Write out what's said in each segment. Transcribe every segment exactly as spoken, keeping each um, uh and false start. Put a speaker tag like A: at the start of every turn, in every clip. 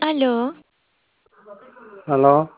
A: Aló.
B: Aló.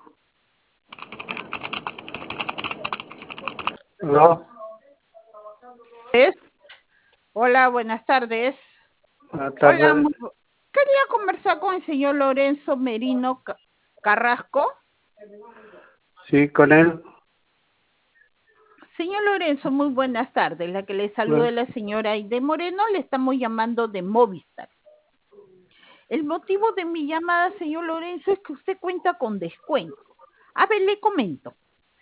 B: Aló.
C: ¿Es? Hola, buenas tardes.
B: Buenas
C: Hola,
B: tardes.
C: muy bu- quería conversar con el señor Lorenzo Merino Ca- Carrasco.
B: Sí, con él.
C: Señor Lorenzo, muy buenas tardes. La que le saluda es
B: Bueno,
C: la señora Aide Moreno, le estamos llamando de Movistar. El motivo de mi llamada, señor Lorenzo, es que usted cuenta con descuento. A ver, le comento.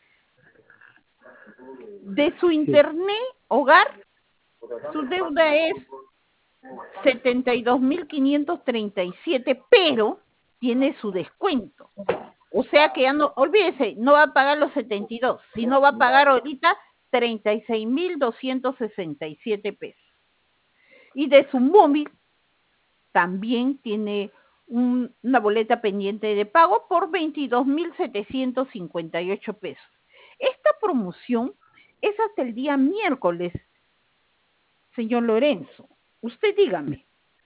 C: De su
B: sí.
C: internet hogar, su deuda es setenta y dos mil quinientos treinta y siete, pero tiene su descuento. O sea que ya no, olvídese, no va a pagar los setenta y dos, sino va a pagar ahorita treinta y seis mil doscientos sesenta y siete pesos. Y de su móvil también tiene un, una boleta pendiente de pago por veintidós mil setecientos cincuenta y ocho pesos. Esta promoción es hasta el día miércoles, señor Lorenzo. Usted dígame.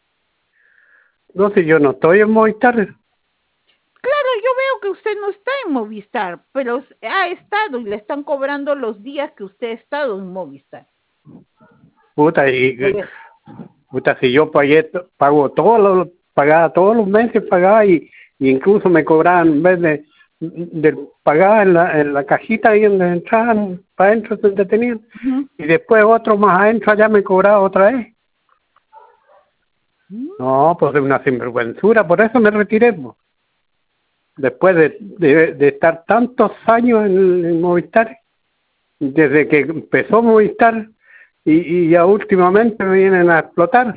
B: No sé, yo no estoy en Movistar.
C: Claro, yo veo que usted no está en Movistar, pero ha estado y le están cobrando los días que usted ha estado en Movistar.
B: Puta, y,
C: Por eso.
B: puta, si yo pagué, pago todos los, pagaba todos los meses, pagaba y, y incluso me cobraban, en vez de, de pagar en la, en la cajita ahí donde entraban, para adentro donde tenían,
C: Uh-huh.
B: y después otro más adentro allá me cobraba otra vez.
C: Uh-huh.
B: No, pues es una sinvergüenzura, por eso me retiré. Pues. Después de, de, de estar tantos años en, en Movistar, desde que empezó Movistar y, y ya últimamente me vienen a explotar.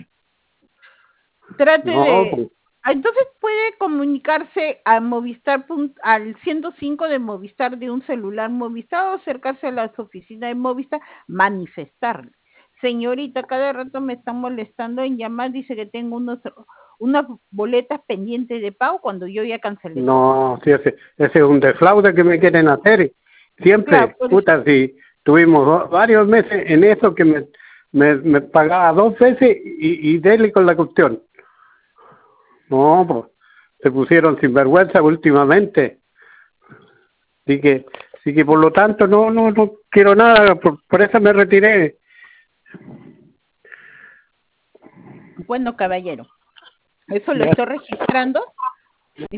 C: Trate
B: No,
C: de...
B: pues,
C: Entonces puede comunicarse a Movistar, al ciento cinco de Movistar de un celular Movistar o acercarse a las oficinas de Movistar, manifestarle. Señorita, cada rato me están molestando en llamar, dice que tengo unos, unas boletas pendientes de pago cuando yo ya cancelé todo.
B: no, sí, ese, ese es un defraude que me quieren hacer. Siempre,
C: Claro, por eso.
B: puta, si tuvimos do- varios meses en eso que me, me, me pagaba dos veces y, y dele con la cuestión. No, pues, se pusieron sinvergüenza últimamente. Así que, así que por lo tanto no, no, no quiero nada, por, por eso me retiré.
C: Bueno, caballero, eso lo
B: Ya.
C: estoy registrando